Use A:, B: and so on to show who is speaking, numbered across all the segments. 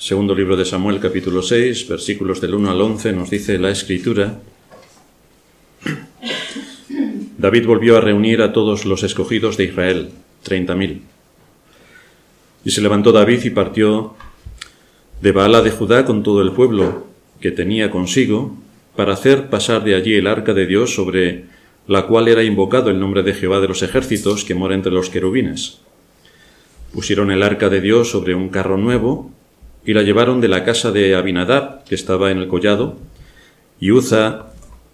A: Segundo libro de Samuel, capítulo 6, versículos del 1 al 11, nos dice la Escritura: David volvió a reunir a todos los escogidos de Israel, 30.000. Y se levantó David y partió de Baala de Judá con todo el pueblo que tenía consigo, para hacer pasar de allí el arca de Dios, sobre la cual era invocado el nombre de Jehová de los ejércitos, que mora entre los querubines. Pusieron el arca de Dios sobre un carro nuevo, y la llevaron de la casa de Abinadab, que estaba en el collado, y Uza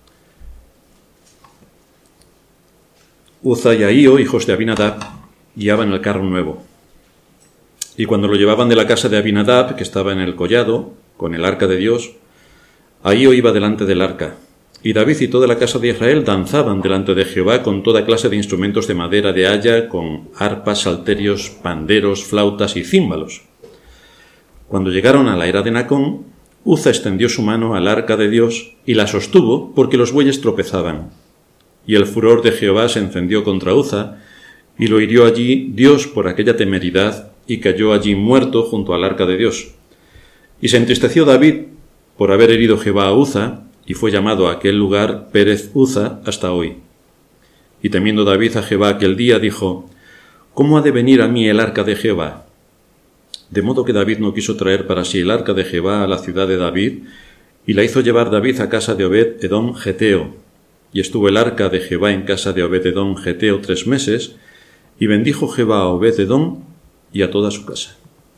A: y Ahío, hijos de Abinadab, guiaban el carro nuevo. Y cuando lo llevaban de la casa de Abinadab, que estaba en el collado, con el arca de Dios, Ahío iba delante del arca. Y David y toda la casa de Israel danzaban delante de Jehová con toda clase de instrumentos de madera de haya, con arpas, salterios, panderos, flautas y címbalos. Cuando llegaron a la era de Nacón, Uza extendió su mano al arca de Dios y la sostuvo porque los bueyes tropezaban. Y el furor de Jehová se encendió contra Uza, y lo hirió allí Dios por aquella temeridad, y cayó allí muerto junto al arca de Dios. Y se entristeció David por haber herido Jehová a Uza, y fue llamado a aquel lugar Pérez Uza hasta hoy. Y temiendo David a Jehová aquel día, dijo: ¿Cómo ha de venir a mí el arca de Jehová? De modo que David no quiso traer para sí el arca de Jehová a la ciudad de David, y la hizo llevar David a casa de Obed-edom Geteo. Y estuvo el arca de Jehová en casa de Obed-edom Geteo 3 meses, y bendijo Jehová a Obed-edom y a toda su casa.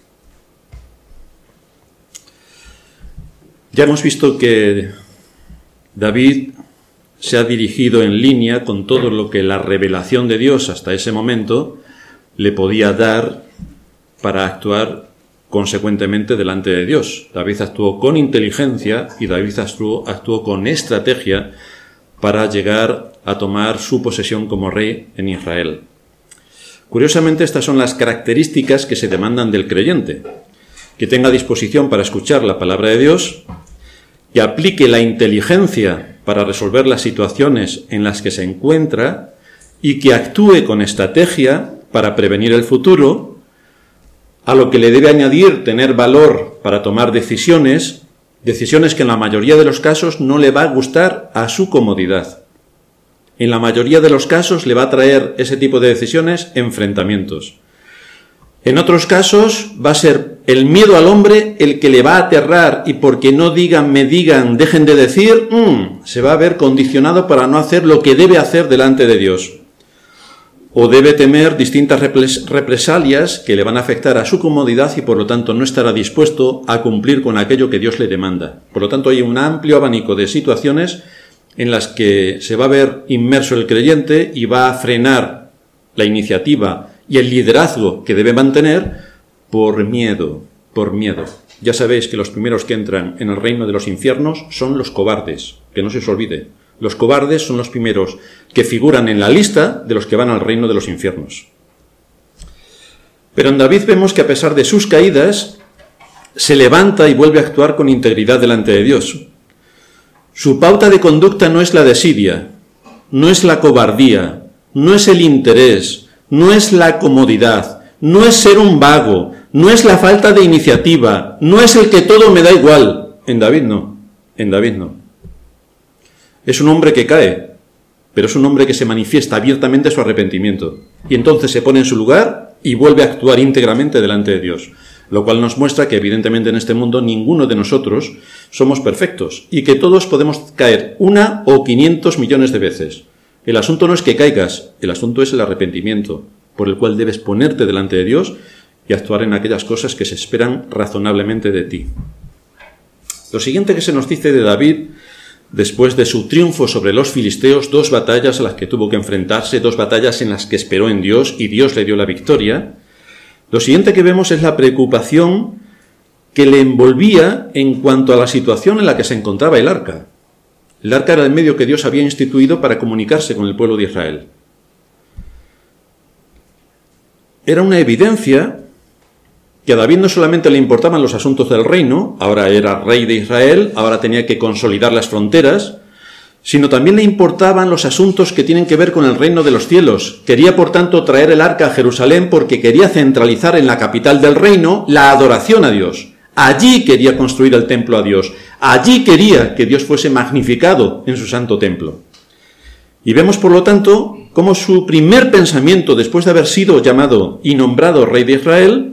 A: Ya hemos visto que David se ha dirigido en línea con todo lo que la revelación de Dios hasta ese momento le podía dar para actuar consecuentemente delante de Dios. David actuó con inteligencia y David actuó con estrategia para llegar a tomar su posesión como rey en Israel. Curiosamente, estas son las características que se demandan del creyente: que tenga disposición para escuchar la palabra de Dios, que aplique la inteligencia para resolver las situaciones en las que se encuentra y que actúe con estrategia para prevenir el futuro, a lo que le debe añadir tener valor para tomar decisiones que en la mayoría de los casos no le va a gustar a su comodidad. En la mayoría de los casos le va a traer ese tipo de decisiones enfrentamientos. En otros casos va a ser el miedo al hombre el que le va a aterrar, y porque no digan, me digan, dejen de decir, se va a ver condicionado para no hacer lo que debe hacer delante de Dios. O debe temer distintas represalias que le van a afectar a su comodidad y por lo tanto no estará dispuesto a cumplir con aquello que Dios le demanda. Por lo tanto, hay un amplio abanico de situaciones en las que se va a ver inmerso el creyente y va a frenar la iniciativa y el liderazgo que debe mantener por miedo. Ya sabéis que los primeros que entran en el reino de los infiernos son los cobardes, que no se os olvide. Los cobardes son los primeros que figuran en la lista de los que van al reino de los infiernos. Pero en David vemos que a pesar de sus caídas, se levanta y vuelve a actuar con integridad delante de Dios. Su pauta de conducta no es la desidia, no es la cobardía, no es el interés, no es la comodidad, no es ser un vago, no es la falta de iniciativa, no es el que todo me da igual. En David no. Es un hombre que cae, pero es un hombre que se manifiesta abiertamente su arrepentimiento. Y entonces se pone en su lugar y vuelve a actuar íntegramente delante de Dios. Lo cual nos muestra que evidentemente en este mundo ninguno de nosotros somos perfectos y que todos podemos caer 1 o 500 millones de veces. El asunto no es que caigas, el asunto es el arrepentimiento, por el cual debes ponerte delante de Dios y actuar en aquellas cosas que se esperan razonablemente de ti. Lo siguiente que se nos dice de David, después de su triunfo sobre los filisteos, 2 batallas a las que tuvo que enfrentarse, 2 batallas en las que esperó en Dios y Dios le dio la victoria, lo siguiente que vemos es la preocupación que le envolvía en cuanto a la situación en la que se encontraba el arca. El arca era el medio que Dios había instituido para comunicarse con el pueblo de Israel. Era una evidencia que a David no solamente le importaban los asuntos del reino, ahora era rey de Israel, ahora tenía que consolidar las fronteras, sino también le importaban los asuntos que tienen que ver con el reino de los cielos. Quería, por tanto, traer el arca a Jerusalén porque quería centralizar en la capital del reino la adoración a Dios. Allí quería construir el templo a Dios. Allí quería que Dios fuese magnificado en su santo templo. Y vemos, por lo tanto, cómo su primer pensamiento, después de haber sido llamado y nombrado rey de Israel,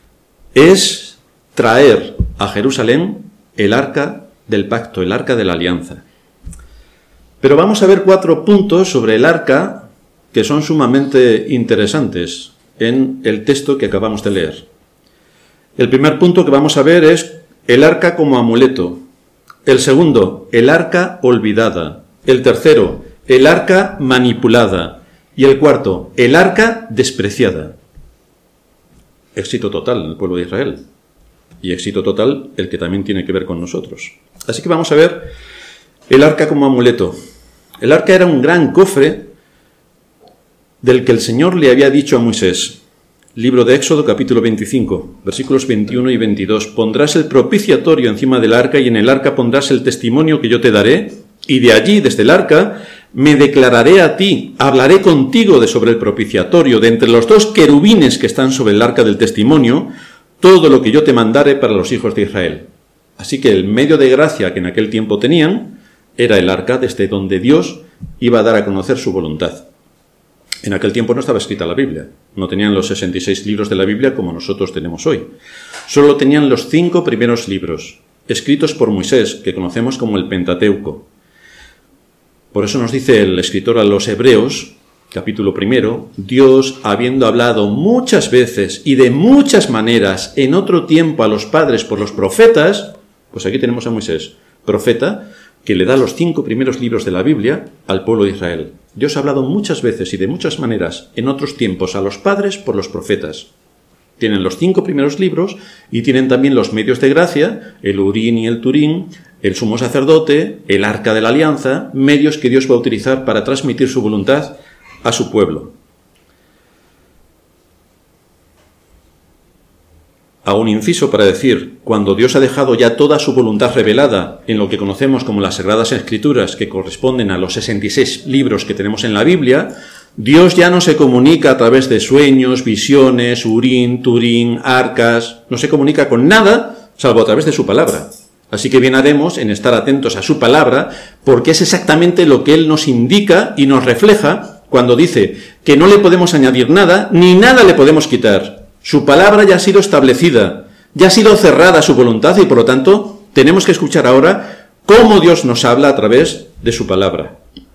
A: es traer a Jerusalén el arca del pacto, el arca de la alianza. Pero vamos a ver 4 puntos sobre el arca que son sumamente interesantes en el texto que acabamos de leer. El primer punto que vamos a ver es el arca como amuleto. El segundo, el arca olvidada. El tercero, el arca manipulada. Y el cuarto, el arca despreciada. Éxito total en el pueblo de Israel. Y éxito total el que también tiene que ver con nosotros. Así que vamos a ver el arca como amuleto. El arca era un gran cofre del que el Señor le había dicho a Moisés. Libro de Éxodo, capítulo 25, versículos 21 y 22. Pondrás el propiciatorio encima del arca y en el arca pondrás el testimonio que yo te daré, y de allí, desde el arca, me declararé a ti, hablaré contigo sobre el propiciatorio, de entre los 2 querubines que están sobre el arca del testimonio, todo lo que yo te mandare para los hijos de Israel. Así que el medio de gracia que en aquel tiempo tenían era el arca desde donde Dios iba a dar a conocer su voluntad. En aquel tiempo no estaba escrita la Biblia, no tenían los 66 libros de la Biblia como nosotros tenemos hoy. Solo tenían los 5 primeros libros, escritos por Moisés, que conocemos como el Pentateuco. Por eso nos dice el escritor a los Hebreos, capítulo 1, Dios, habiendo hablado muchas veces y de muchas maneras en otro tiempo a los padres por los profetas, pues aquí tenemos a Moisés, profeta, que le da los 5 primeros libros de la Biblia al pueblo de Israel. Dios ha hablado muchas veces y de muchas maneras en otros tiempos a los padres por los profetas. Tienen los 5 primeros libros y tienen también los medios de gracia, el Urín y el Turín, el sumo sacerdote, el arca de la alianza, medios que Dios va a utilizar para transmitir su voluntad a su pueblo. Hago un inciso para decir, cuando Dios ha dejado ya toda su voluntad revelada en lo que conocemos como las Sagradas Escrituras, que corresponden a los 66 libros que tenemos en la Biblia, Dios ya no se comunica a través de sueños, visiones, Urín, Turín, arcas, no se comunica con nada, salvo a través de su palabra. Así que bien haremos en estar atentos a su palabra, porque es exactamente lo que Él nos indica y nos refleja cuando dice que no le podemos añadir nada, ni nada le podemos quitar. Su palabra ya ha sido establecida, ya ha sido cerrada su voluntad y por lo tanto tenemos que escuchar ahora cómo Dios nos habla a través de su palabra.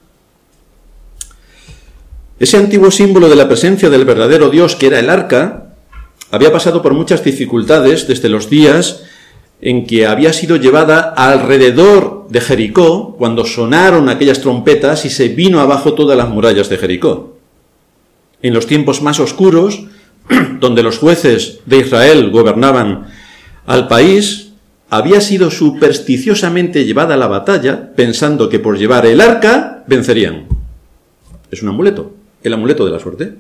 A: Ese antiguo símbolo de la presencia del verdadero Dios, que era el arca, había pasado por muchas dificultades desde los días en que había sido llevada alrededor de Jericó cuando sonaron aquellas trompetas y se vino abajo todas las murallas de Jericó. En los tiempos más oscuros, donde los jueces de Israel gobernaban al país, había sido supersticiosamente llevada a la batalla pensando que por llevar el arca vencerían. Es un amuleto, el amuleto de la suerte.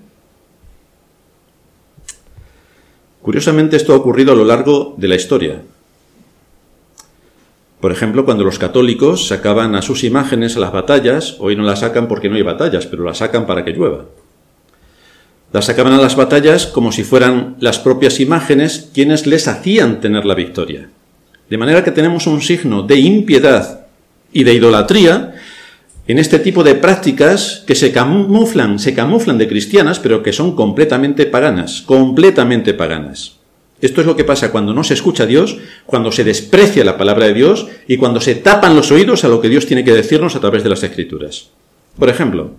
A: Curiosamente esto ha ocurrido a lo largo de la historia. Por ejemplo, cuando los católicos sacaban a sus imágenes a las batallas, hoy no las sacan porque no hay batallas, pero las sacan para que llueva. Las sacaban a las batallas como si fueran las propias imágenes quienes les hacían tener la victoria. De manera que tenemos un signo de impiedad y de idolatría en este tipo de prácticas que se camuflan de cristianas, pero que son completamente paganas, completamente paganas. Esto es lo que pasa cuando no se escucha a Dios, cuando se desprecia la palabra de Dios y cuando se tapan los oídos a lo que Dios tiene que decirnos a través de las Escrituras. Por ejemplo,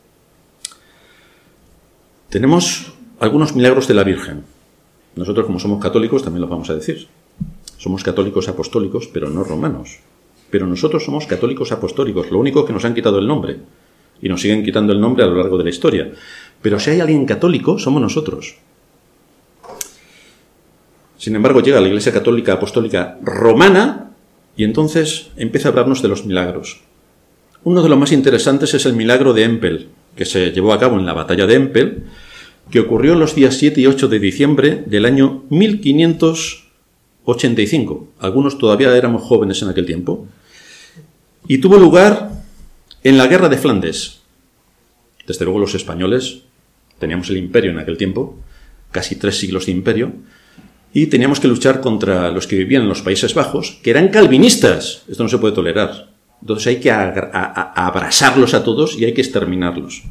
A: tenemos algunos milagros de la Virgen. Nosotros, como somos católicos, también los vamos a decir. Somos católicos apostólicos, pero no romanos. Pero nosotros somos católicos apostólicos, lo único que nos han quitado el nombre. Y nos siguen quitando el nombre a lo largo de la historia. Pero si hay alguien católico, somos nosotros. Sin embargo, llega la Iglesia Católica Apostólica Romana y entonces empieza a hablarnos de los milagros. Uno de los más interesantes es el milagro de Empel, que se llevó a cabo en la batalla de Empel, que ocurrió en los días 7 y 8 de diciembre del año 1585. Algunos todavía éramos jóvenes en aquel tiempo. Y tuvo lugar en la Guerra de Flandes. Desde luego los españoles, teníamos el imperio en aquel tiempo, casi 3 siglos de imperio, y teníamos que luchar contra los que vivían en los Países Bajos, que eran calvinistas. Esto no se puede tolerar. Entonces hay que abrasarlos a todos y hay que exterminarlos.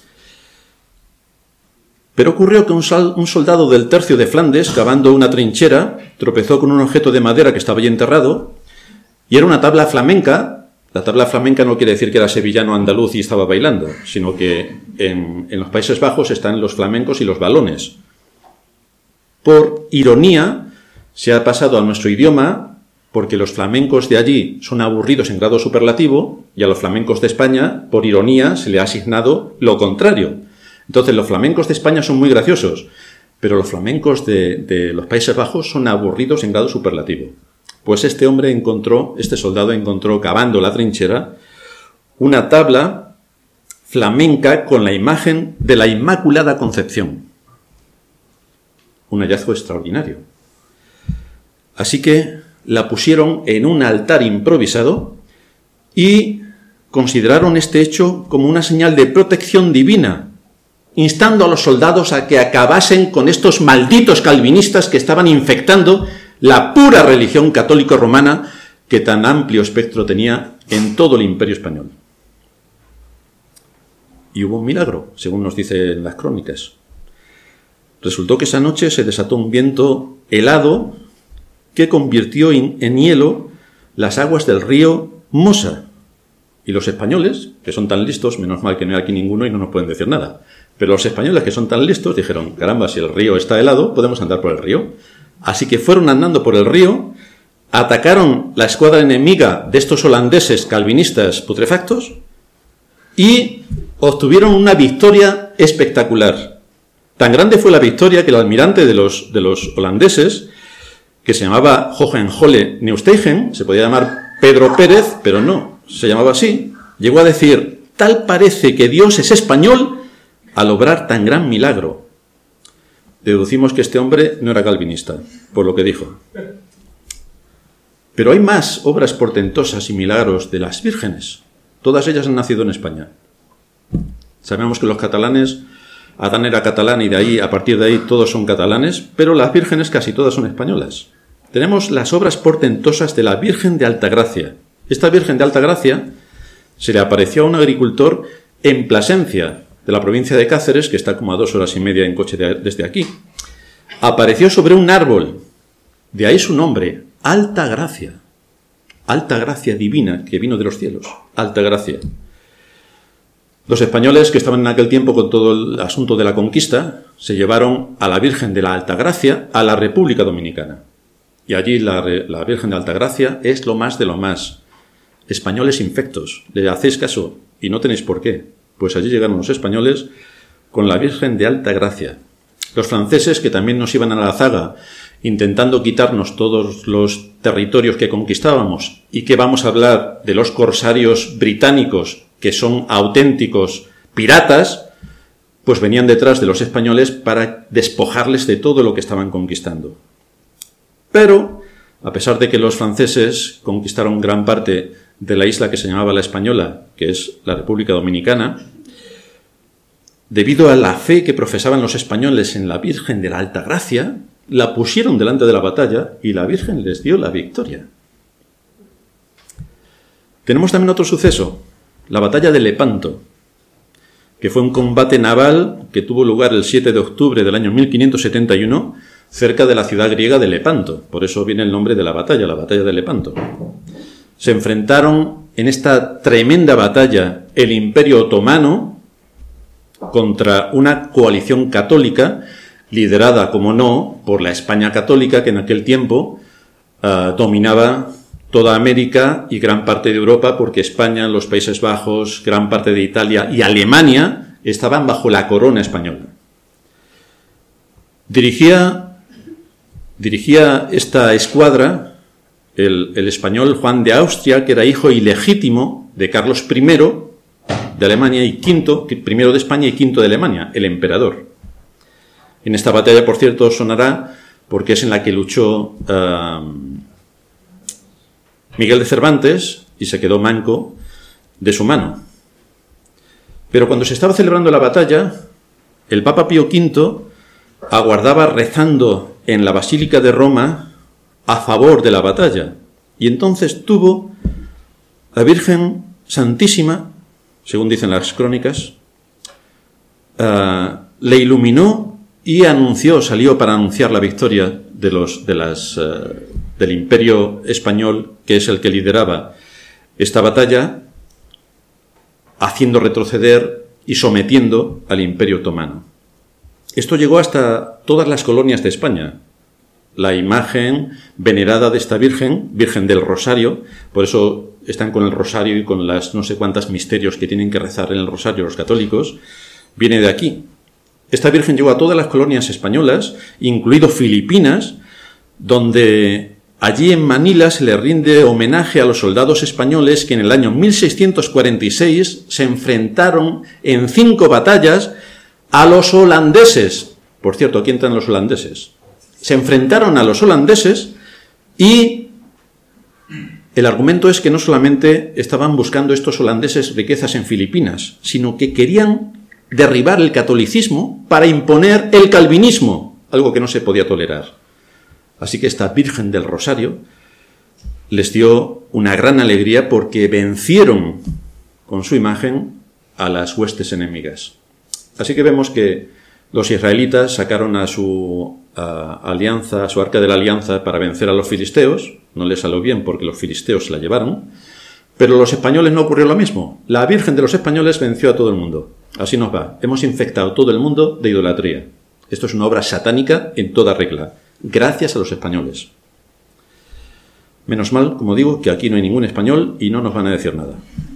A: Pero ocurrió que un soldado del tercio de Flandes, cavando una trinchera, tropezó con un objeto de madera que estaba allí enterrado, y era una tabla flamenca. La tabla flamenca no quiere decir que era sevillano andaluz y estaba bailando, sino que en los Países Bajos están los flamencos y los balones. Por ironía, se ha pasado a nuestro idioma, porque los flamencos de allí son aburridos en grado superlativo, y a los flamencos de España, por ironía, se le ha asignado lo contrario. Entonces, los flamencos de España son muy graciosos, pero los flamencos de los Países Bajos son aburridos en grado superlativo. Pues este soldado encontró, cavando la trinchera, una tabla flamenca con la imagen de la Inmaculada Concepción. Un hallazgo extraordinario. Así que la pusieron en un altar improvisado y consideraron este hecho como una señal de protección divina, instando a los soldados a que acabasen con estos malditos calvinistas que estaban infectando la pura religión católico-romana que tan amplio espectro tenía en todo el Imperio Español. Y hubo un milagro, según nos dicen las crónicas. Resultó que esa noche se desató un viento helado que convirtió en hielo las aguas del río Mosa. Y los españoles, que son tan listos, menos mal que no hay aquí ninguno y no nos pueden decir nada, pero los españoles que son tan listos dijeron, caramba, si el río está helado, podemos andar por el río. Así que fueron andando por el río, atacaron la escuadra enemiga de estos holandeses calvinistas putrefactos y obtuvieron una victoria espectacular. Tan grande fue la victoria que el almirante de los holandeses, que se llamaba Hohenzollern Neusteigen, se podía llamar Pedro Pérez, pero no, se llamaba así, llegó a decir, tal parece que Dios es español al obrar tan gran milagro. Deducimos que este hombre no era calvinista, por lo que dijo. Pero hay más obras portentosas y milagros de las vírgenes. Todas ellas han nacido en España. Sabemos que los catalanes, Adán era catalán y de ahí, a partir de ahí, todos son catalanes, pero las vírgenes casi todas son españolas. Tenemos las obras portentosas de la Virgen de Altagracia. Esta Virgen de Altagracia se le apareció a un agricultor en Plasencia, de la provincia de Cáceres, que está como a 2 horas y media en coche desde aquí. Apareció sobre un árbol, de ahí su nombre, Altagracia. Altagracia divina, que vino de los cielos. Altagracia. Los españoles, que estaban en aquel tiempo con todo el asunto de la conquista, se llevaron a la Virgen de la Altagracia a la República Dominicana. Y allí la Virgen de Altagracia es lo más de lo más. Españoles infectos, le hacéis caso y no tenéis por qué. Pues allí llegaron los españoles con la Virgen de Altagracia. Los franceses, que también nos iban a la zaga, intentando quitarnos todos los territorios que conquistábamos, y que vamos a hablar de los corsarios británicos, que son auténticos piratas, pues venían detrás de los españoles para despojarles de todo lo que estaban conquistando. Pero, a pesar de que los franceses conquistaron gran parte de la isla que se llamaba La Española, que es la República Dominicana, debido a la fe que profesaban los españoles en la Virgen de la Altagracia, la pusieron delante de la batalla y la Virgen les dio la victoria. Tenemos también otro suceso, la batalla de Lepanto, que fue un combate naval que tuvo lugar el 7 de octubre del año 1571, cerca de la ciudad griega de Lepanto. Por eso viene el nombre de la batalla de Lepanto. Se enfrentaron en esta tremenda batalla el Imperio Otomano contra una coalición católica liderada, como no, por la España católica, que en aquel tiempo dominaba toda América y gran parte de Europa, porque España, los Países Bajos, gran parte de Italia y Alemania estaban bajo la corona española. Dirigía esta escuadra el español Juan de Austria, que era hijo ilegítimo de Carlos I de Alemania y primero de España y quinto de Alemania, el emperador. En esta batalla, por cierto, sonará porque es en la que luchó Miguel de Cervantes y se quedó manco de su mano. Pero cuando se estaba celebrando la batalla, el Papa Pío V aguardaba rezando en la Basílica de Roma a favor de la batalla. Y entonces tuvo la Virgen Santísima, según dicen las crónicas, le iluminó y salió para anunciar la victoria del Imperio Español, que es el que lideraba esta batalla, haciendo retroceder y sometiendo al Imperio Otomano. Esto llegó hasta todas las colonias de España. La imagen venerada de esta Virgen, Virgen del Rosario, por eso están con el Rosario y con las no sé cuántas misterios que tienen que rezar en el Rosario los católicos, viene de aquí. Esta Virgen llegó a todas las colonias españolas, incluido Filipinas, donde allí en Manila se le rinde homenaje a los soldados españoles que en el año 1646 se enfrentaron en 5 batallas a los holandeses. Por cierto, aquí entran los holandeses. Se enfrentaron a los holandeses y el argumento es que no solamente estaban buscando estos holandeses riquezas en Filipinas, sino que querían derribar el catolicismo para imponer el calvinismo, algo que no se podía tolerar. Así que esta Virgen del Rosario les dio una gran alegría porque vencieron con su imagen a las huestes enemigas. Así que vemos que los israelitas sacaron a su alianza, a su arca de la alianza para vencer a los filisteos. No les salió bien porque los filisteos se la llevaron. Pero a los españoles no ocurrió lo mismo. La Virgen de los españoles venció a todo el mundo. Así nos va. Hemos infectado todo el mundo de idolatría. Esto es una obra satánica en toda regla. Gracias a los españoles. Menos mal, como digo, que aquí no hay ningún español y no nos van a decir nada.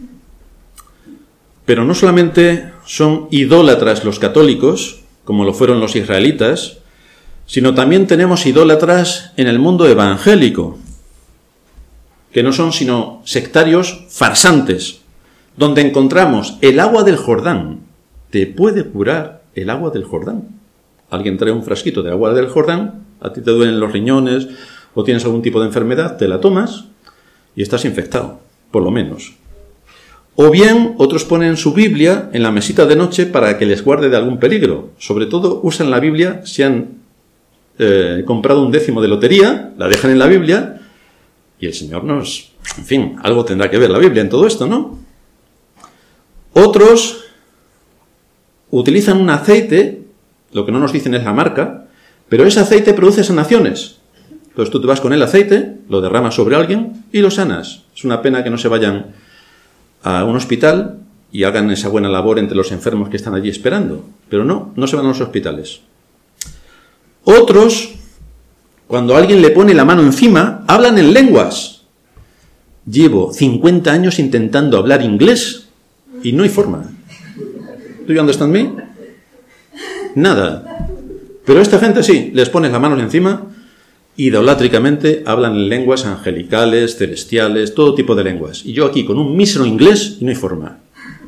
A: Pero no solamente son idólatras los católicos, como lo fueron los israelitas, sino también tenemos idólatras en el mundo evangélico, que no son sino sectarios farsantes, donde encontramos el agua del Jordán. ¿Te puede curar el agua del Jordán? Alguien trae un frasquito de agua del Jordán, a ti te duelen los riñones o tienes algún tipo de enfermedad, te la tomas y estás infectado, por lo menos. O bien, otros ponen su Biblia en la mesita de noche para que les guarde de algún peligro. Sobre todo usan la Biblia si han comprado un décimo de lotería, la dejan en la Biblia y el Señor nos... En fin, algo tendrá que ver la Biblia en todo esto, ¿no? Otros utilizan un aceite, lo que no nos dicen es la marca, pero ese aceite produce sanaciones. Entonces tú te vas con el aceite, lo derramas sobre alguien y lo sanas. Es una pena que no se vayan a un hospital y hagan esa buena labor entre los enfermos que están allí esperando. Pero no se van a los hospitales. Otros, cuando alguien le pone la mano encima, hablan en lenguas. Llevo 50 años intentando hablar inglés y no hay forma. ¿Do you understand me? Nada. Pero esta gente sí, les pones la mano encima, idolátricamente hablan en lenguas angelicales, celestiales, todo tipo de lenguas. Y yo aquí con un mísero inglés y no hay forma.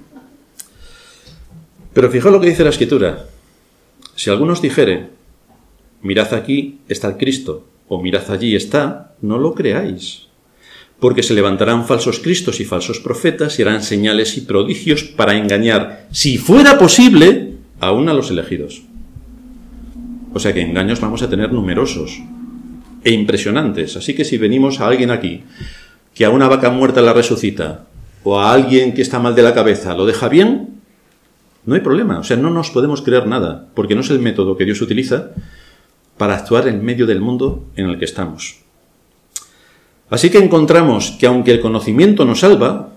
A: Pero fijaos lo que dice la Escritura. Si algunos dijere, mirad aquí está el Cristo, o mirad allí está, no lo creáis. Porque se levantarán falsos cristos y falsos profetas y harán señales y prodigios para engañar, si fuera posible, aún a los elegidos. O sea que engaños vamos a tener numerosos e impresionantes. Así que si venimos a alguien aquí que a una vaca muerta la resucita o a alguien que está mal de la cabeza lo deja bien, no hay problema. O sea, no nos podemos creer nada, porque no es el método que Dios utiliza para actuar en medio del mundo en el que estamos. Así que encontramos que aunque el conocimiento nos salva,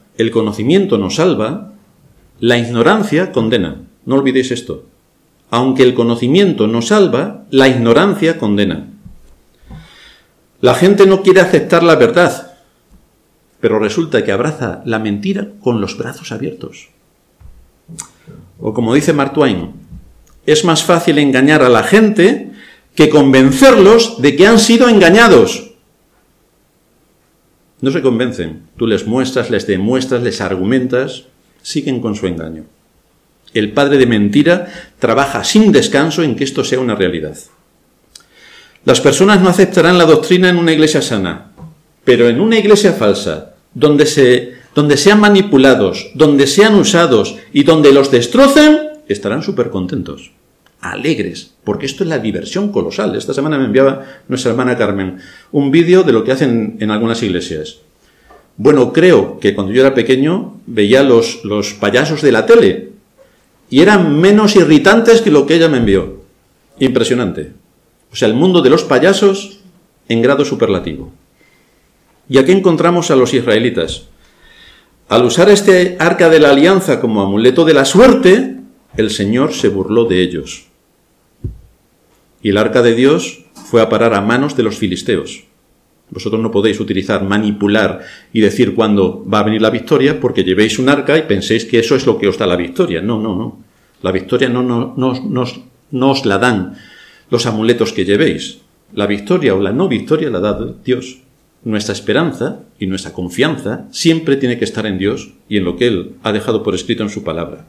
A: la ignorancia condena. No olvidéis esto. Aunque el conocimiento nos salva, la ignorancia condena. La gente no quiere aceptar la verdad, pero resulta que abraza la mentira con los brazos abiertos. O como dice Mark Twain, es más fácil engañar a la gente que convencerlos de que han sido engañados. No se convencen. Tú les muestras, les demuestras, les argumentas, siguen con su engaño. El padre de mentira trabaja sin descanso en que esto sea una realidad. Las personas no aceptarán la doctrina en una iglesia sana, pero en una iglesia falsa, donde sean manipulados, donde sean usados y donde los destrocen, estarán súper contentos. alegres, porque esto es la diversión colosal. Esta semana me enviaba nuestra hermana Carmen un vídeo de lo que hacen en algunas iglesias. Bueno, creo que cuando yo era pequeño veía los payasos de la tele y eran menos irritantes que lo que ella me envió. Impresionante. O sea, el mundo de los payasos en grado superlativo. Y aquí encontramos a los israelitas. Al usar este arca de la alianza como amuleto de la suerte, el Señor se burló de ellos. Y el arca de Dios fue a parar a manos de los filisteos. Vosotros no podéis utilizar, manipular y decir cuándo va a venir la victoria porque llevéis un arca y penséis que eso es lo que os da la victoria. No, no, no. La victoria no os la dan los amuletos que llevéis. La victoria o la no victoria la da Dios. Nuestra esperanza y nuestra confianza siempre tiene que estar en Dios y en lo que Él ha dejado por escrito en su palabra.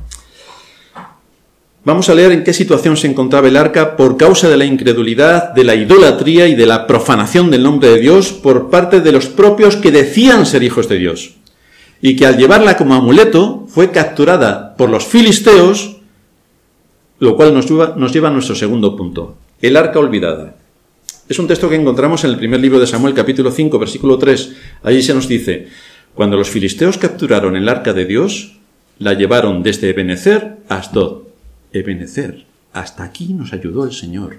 A: Vamos a leer en qué situación se encontraba el arca por causa de la incredulidad, de la idolatría y de la profanación del nombre de Dios por parte de los propios que decían ser hijos de Dios, y que al llevarla como amuleto fue capturada por los filisteos, lo cual nos lleva a nuestro segundo punto, el arca olvidada. Es un texto que encontramos en el primer libro de Samuel, capítulo 5, versículo 3. Allí se nos dice: cuando los filisteos capturaron el arca de Dios, la llevaron desde Ebenezer a Asdod. Ebenezer, hasta aquí nos ayudó el Señor.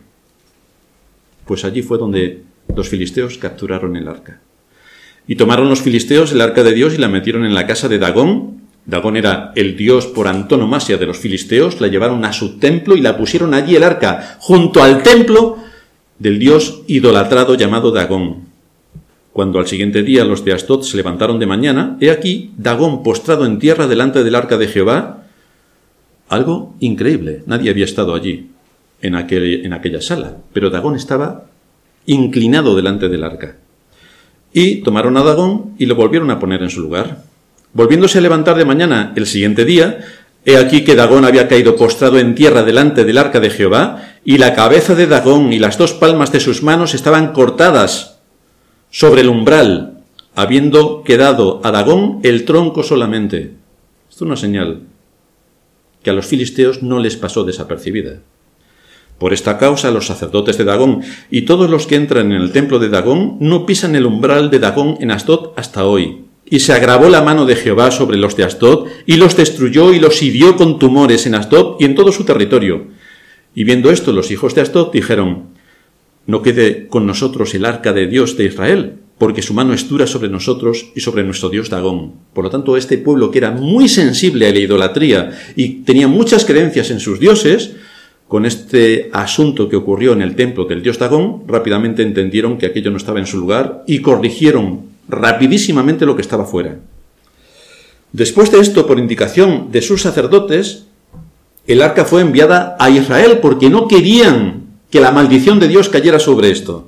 A: Pues allí fue donde los filisteos capturaron el arca. Y tomaron los filisteos el arca de Dios y la metieron en la casa de Dagón. Dagón era el dios por antonomasia de los filisteos. La llevaron a su templo y la pusieron allí el arca, junto al templo del dios idolatrado llamado Dagón. Cuando al siguiente día los de Asdod se levantaron de mañana, he aquí Dagón postrado en tierra delante del arca de Jehová. Algo increíble. Nadie había estado allí, en aquella sala, pero Dagón estaba inclinado delante del arca. Y tomaron a Dagón y lo volvieron a poner en su lugar. Volviéndose a levantar de mañana el siguiente día, he aquí que Dagón había caído postrado en tierra delante del arca de Jehová, y la cabeza de Dagón y las dos palmas de sus manos estaban cortadas sobre el umbral, habiendo quedado a Dagón el tronco solamente. Esto es una señal que a los filisteos no les pasó desapercibida. Por esta causa los sacerdotes de Dagón y todos los que entran en el templo de Dagón no pisan el umbral de Dagón en Asdod hasta hoy. Y se agravó la mano de Jehová sobre los de Asdod y los destruyó y los hirió con tumores en Asdod y en todo su territorio. Y viendo esto los hijos de Asdod dijeron: no quede con nosotros el arca de Dios de Israel, porque su mano es dura sobre nosotros y sobre nuestro dios Dagón. Por lo tanto, este pueblo que era muy sensible a la idolatría y tenía muchas creencias en sus dioses, con este asunto que ocurrió en el templo del dios Dagón, rápidamente entendieron que aquello no estaba en su lugar y corrigieron rapidísimamente lo que estaba fuera. Después de esto, por indicación de sus sacerdotes, el arca fue enviada a Israel porque no querían que la maldición de Dios cayera sobre esto.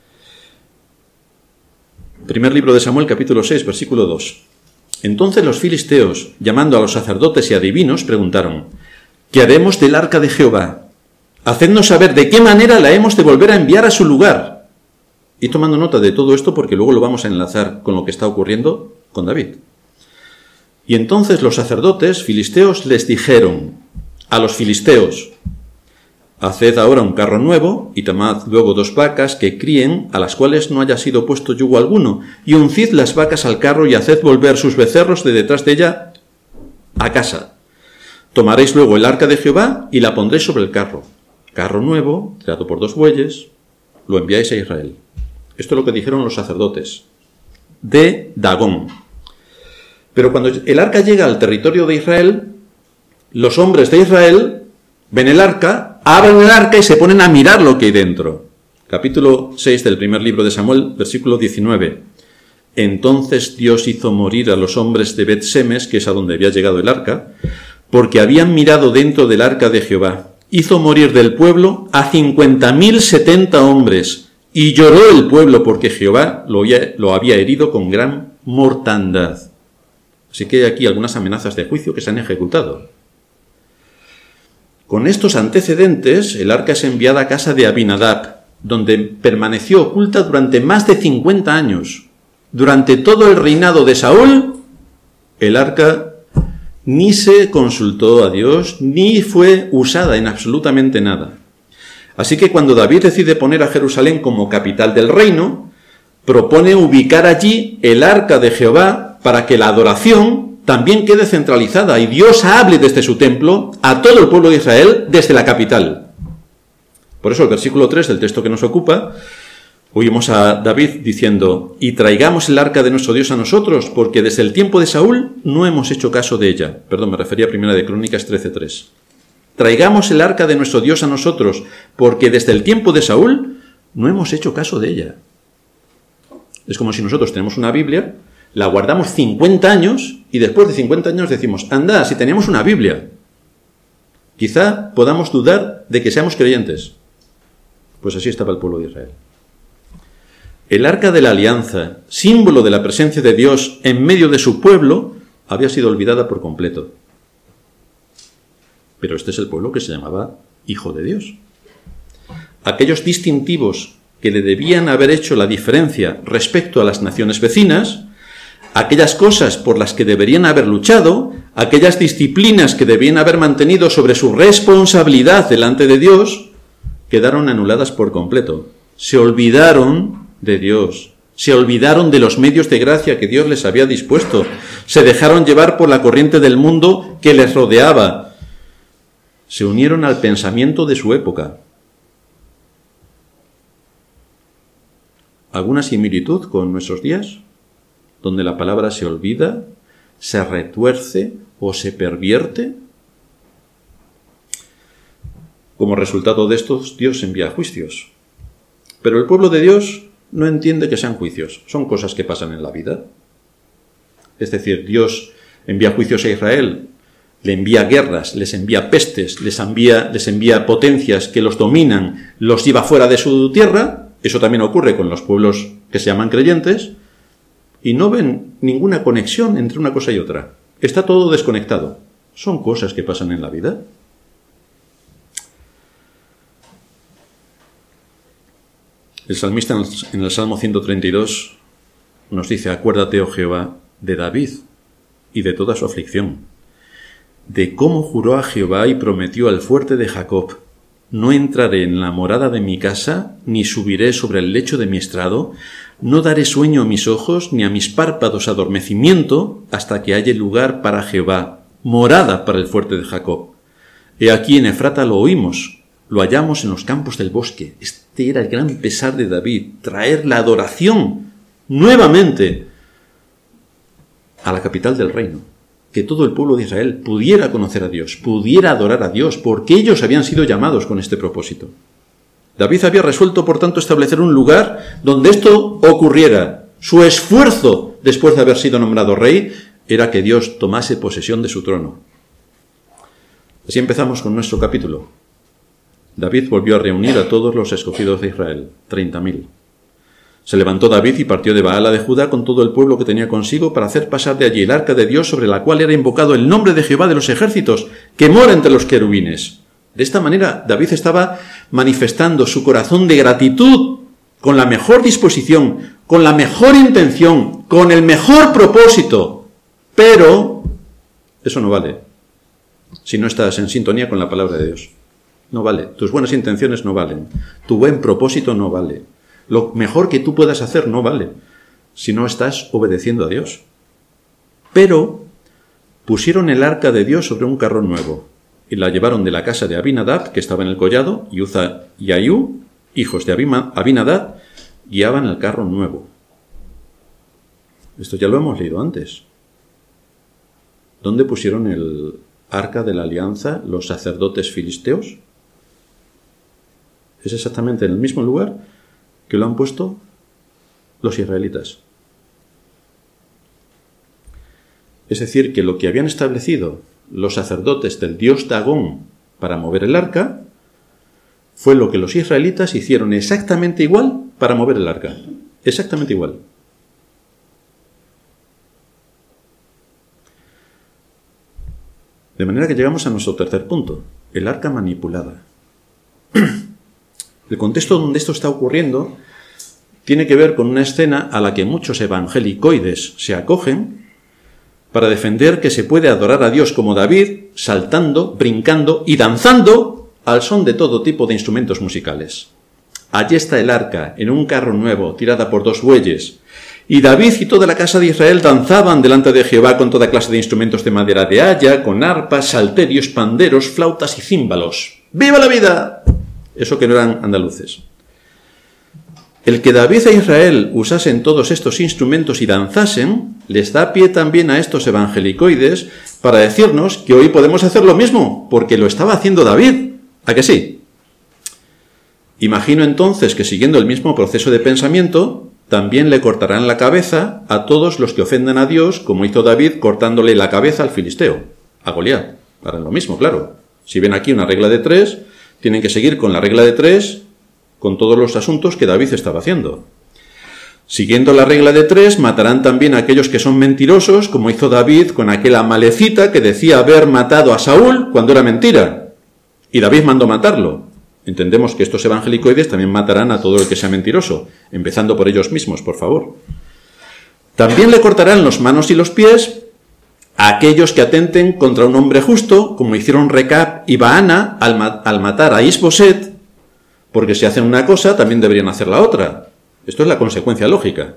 A: Primer libro de Samuel, capítulo 6, versículo 2. Entonces los filisteos, llamando a los sacerdotes y adivinos, preguntaron: ¿qué haremos del arca de Jehová? Hacednos saber de qué manera la hemos de volver a enviar a su lugar. Y tomando nota de todo esto, porque luego lo vamos a enlazar con lo que está ocurriendo con David. Y entonces los sacerdotes filisteos les dijeron a los filisteos: haced ahora un carro nuevo, y tomad luego 2 vacas que críen, a las cuales no haya sido puesto yugo alguno, y uncid las vacas al carro, y haced volver sus becerros de detrás de ella a casa. Tomaréis luego el arca de Jehová, y la pondréis sobre el carro. Carro nuevo, tirado por 2 bueyes, lo enviáis a Israel. Esto es lo que dijeron los sacerdotes de Dagón. Pero cuando el arca llega al territorio de Israel, los hombres de Israel ven el arca, abren el arca y se ponen a mirar lo que hay dentro. Capítulo 6 del primer libro de Samuel, versículo 19. Entonces Dios hizo morir a los hombres de Bet-Semes, que es a donde había llegado el arca, porque habían mirado dentro del arca de Jehová. Hizo morir del pueblo a 50.070 hombres, y lloró el pueblo porque Jehová lo había herido con gran mortandad. Así que hay aquí algunas amenazas de juicio que se han ejecutado. Con estos antecedentes, el arca es enviada a casa de Abinadab, donde permaneció oculta durante más de 50 años. Durante todo el reinado de Saúl, el arca ni se consultó a Dios, ni fue usada en absolutamente nada. Así que cuando David decide poner a Jerusalén como capital del reino, propone ubicar allí el arca de Jehová para que la adoración también quede centralizada y Dios hable desde su templo a todo el pueblo de Israel desde la capital. Por eso el versículo 3 del texto que nos ocupa, oímos a David diciendo: y traigamos el arca de nuestro Dios a nosotros, porque desde el tiempo de Saúl no hemos hecho caso de ella. Perdón, me refería a Primera de Crónicas 13:3. Traigamos el arca de nuestro Dios a nosotros, porque desde el tiempo de Saúl no hemos hecho caso de ella. Es como si nosotros tenemos una Biblia, la guardamos 50 años y después de 50 años decimos: anda, si teníamos una Biblia. Quizá podamos dudar de que seamos creyentes. Pues así estaba el pueblo de Israel. El arca de la alianza, símbolo de la presencia de Dios en medio de su pueblo, había sido olvidada por completo. Pero este es el pueblo que se llamaba Hijo de Dios. Aquellos distintivos que le debían haber hecho la diferencia respecto a las naciones vecinas, aquellas cosas por las que deberían haber luchado, aquellas disciplinas que debían haber mantenido sobre su responsabilidad delante de Dios, quedaron anuladas por completo. Se olvidaron de Dios, se olvidaron de los medios de gracia que Dios les había dispuesto, se dejaron llevar por la corriente del mundo que les rodeaba, se unieron al pensamiento de su época. ¿Alguna similitud con nuestros días? Donde la palabra se olvida, se retuerce o se pervierte. Como resultado de estos, Dios envía juicios. Pero el pueblo de Dios no entiende que sean juicios, son cosas que pasan en la vida. Es decir, Dios envía juicios a Israel, le envía guerras, les envía pestes, les envía potencias que los dominan, los lleva fuera de su tierra. Eso también ocurre con los pueblos que se llaman creyentes, y no ven ninguna conexión entre una cosa y otra. Está todo desconectado. Son cosas que pasan en la vida. El salmista en el Salmo 132 nos dice: acuérdate, oh Jehová, de David y de toda su aflicción, de cómo juró a Jehová y prometió al fuerte de Jacob: no entraré en la morada de mi casa, ni subiré sobre el lecho de mi estrado, no daré sueño a mis ojos, ni a mis párpados adormecimiento, hasta que haya lugar para Jehová, morada para el fuerte de Jacob. He aquí en Efrata lo oímos, lo hallamos en los campos del bosque. Este era el gran pesar de David, traer la adoración nuevamente a la capital del reino. Que todo el pueblo de Israel pudiera conocer a Dios, pudiera adorar a Dios, porque ellos habían sido llamados con este propósito. David había resuelto, por tanto, establecer un lugar donde esto ocurriera. Su esfuerzo, después de haber sido nombrado rey, era que Dios tomase posesión de su trono. Así empezamos con nuestro capítulo. David volvió a reunir a todos los escogidos de Israel, 30.000. Se levantó David y partió de Baala de Judá con todo el pueblo que tenía consigo para hacer pasar de allí el arca de Dios, sobre la cual era invocado el nombre de Jehová de los ejércitos, que mora entre los querubines. De esta manera David estaba manifestando su corazón de gratitud, con la mejor disposición, con la mejor intención, con el mejor propósito. Pero eso no vale si no estás en sintonía con la palabra de Dios. No vale. Tus buenas intenciones no valen. Tu buen propósito no vale. Lo mejor que tú puedas hacer no vale si no estás obedeciendo a Dios. Pero pusieron el arca de Dios sobre un carro nuevo y la llevaron de la casa de Abinadab, que estaba en el collado, y Uza y Ahíu, hijos de Abinadab, guiaban el carro nuevo. Esto ya lo hemos leído antes. ¿Dónde pusieron el arca de la alianza los sacerdotes filisteos? Es exactamente en el mismo lugar que lo han puesto los israelitas. Es decir, que lo que habían establecido los sacerdotes del dios Dagón para mover el arca fue lo que los israelitas hicieron exactamente igual para mover el arca. Exactamente igual. De manera que llegamos a nuestro tercer punto, el arca manipulada. El contexto donde esto está ocurriendo tiene que ver con una escena a la que muchos evangelicoides se acogen, para defender que se puede adorar a Dios como David, saltando, brincando y danzando al son de todo tipo de instrumentos musicales. Allí está el arca, en un carro nuevo, tirada por 2 bueyes. Y David y toda la casa de Israel danzaban delante de Jehová con toda clase de instrumentos de madera de haya, con arpas, salterios, panderos, flautas y címbalos. ¡Viva la vida! Eso que no eran andaluces. El que David e Israel usasen todos estos instrumentos y danzasen, les da pie también a estos evangelicoides para decirnos que hoy podemos hacer lo mismo, porque lo estaba haciendo David. ¿A que sí? Imagino entonces que siguiendo el mismo proceso de pensamiento, también le cortarán la cabeza a todos los que ofendan a Dios, como hizo David cortándole la cabeza al filisteo, a Goliat. Harán lo mismo, claro. Si ven aquí una regla de 3, tienen que seguir con la regla de 3 con todos los asuntos que David estaba haciendo. Siguiendo la regla de 3, matarán también a aquellos que son mentirosos, como hizo David con aquella amalecita que decía haber matado a Saúl cuando era mentira. Y David mandó matarlo. Entendemos que estos evangelicoides también matarán a todo el que sea mentiroso, empezando por ellos mismos, por favor. También le cortarán las manos y los pies a aquellos que atenten contra un hombre justo, como hicieron Recab y Baana al matar a Isboset, porque si hacen una cosa, también deberían hacer la otra. Esto es la consecuencia lógica.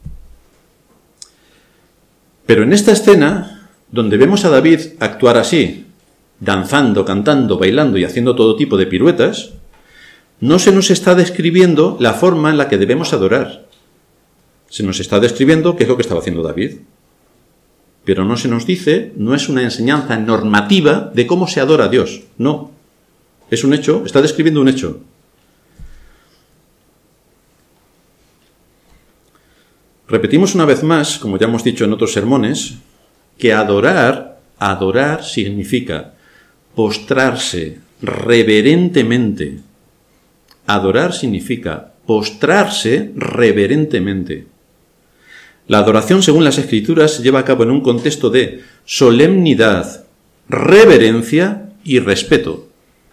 A: Pero en esta escena, donde vemos a David actuar así, danzando, cantando, bailando y haciendo todo tipo de piruetas, no se nos está describiendo la forma en la que debemos adorar. Se nos está describiendo qué es lo que estaba haciendo David. Pero no se nos dice, no es una enseñanza normativa de cómo se adora a Dios. No. Es un hecho, está describiendo un hecho. Repetimos una vez más, como ya hemos dicho en otros sermones, que adorar significa postrarse reverentemente. Adorar significa postrarse reverentemente. La adoración, según las Escrituras, se lleva a cabo en un contexto de solemnidad, reverencia y respeto.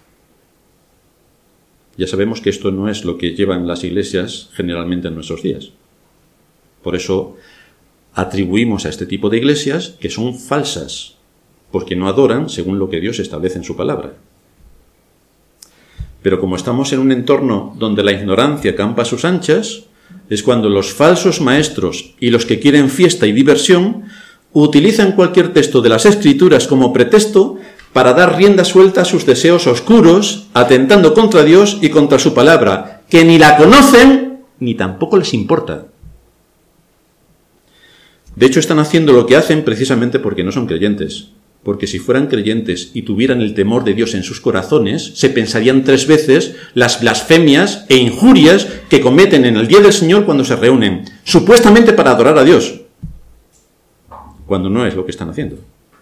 A: Ya sabemos que esto no es lo que llevan las iglesias generalmente en nuestros días. Por eso atribuimos a este tipo de iglesias que son falsas, porque no adoran según lo que Dios establece en su palabra. Pero como estamos en un entorno donde la ignorancia campa a sus anchas, es cuando los falsos maestros y los que quieren fiesta y diversión utilizan cualquier texto de las Escrituras como pretexto para dar rienda suelta a sus deseos oscuros, atentando contra Dios y contra su palabra, que ni la conocen ni tampoco les importa. De hecho, están haciendo lo que hacen precisamente porque no son creyentes. Porque si fueran creyentes y tuvieran el temor de Dios en sus corazones, se pensarían 3 veces las blasfemias e injurias que cometen en el día del Señor cuando se reúnen, supuestamente para adorar a Dios, cuando no es lo que están haciendo.